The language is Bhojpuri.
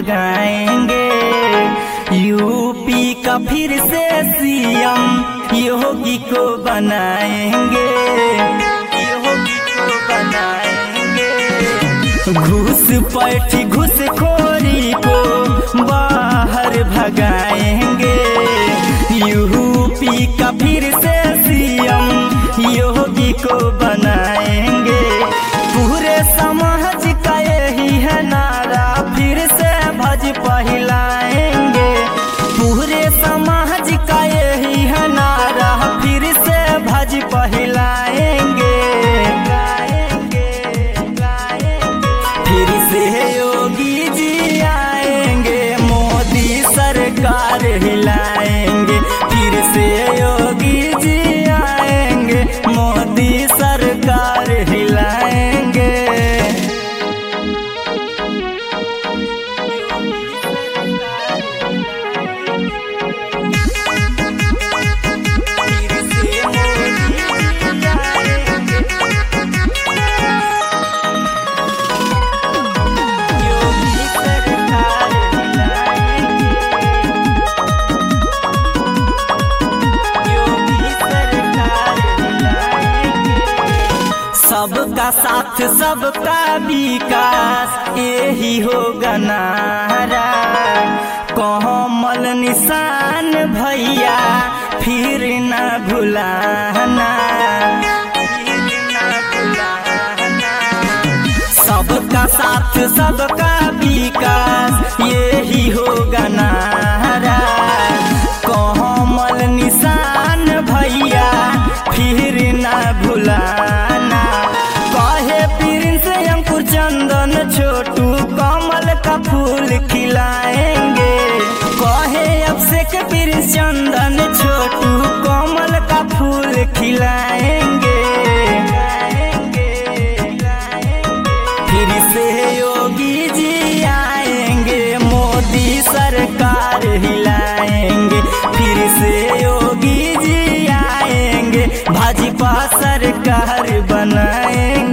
भगाएंगे। यूपी का फिर से सीएम योगी को बनाएंगे, योगी को बनाएंगे। घूसपैठी घूसखोरी को बाहर भगाएंगे। यूपी का फिर से सीएम योगी को बनाएंगे। पूरे समाज का यही है नारा, फिर से भाजपा हिलाएंगे। पूरे समाज का यही है नारा, फिर से भाजपा हिलाएंगे। फिर से योगी जी आएंगे, मोदी सरकार हिलाएंगे। फिर से योगी जी आएंगे, मोदी सरकार हिलाएंगे। सबका साथ सबका विकास यही होगा नारा। कमल निशान भैया फिर न भुलाना, सबका साथ सबका विकास यही होगा नारा। कमल निशान भैया फिर न भुलाना। चंदन छोटू कमल का फूल खिलाएंगे। कहे अभिषेक प्रिंस चंदन छोटू कमल का फूल खिलाएंगे। फिर से योगी जी आएंगे, मोदी सरकार हिलाएंगे। फिर से योगी जी आएंगे, भाजपा सरकार बनाएंगे।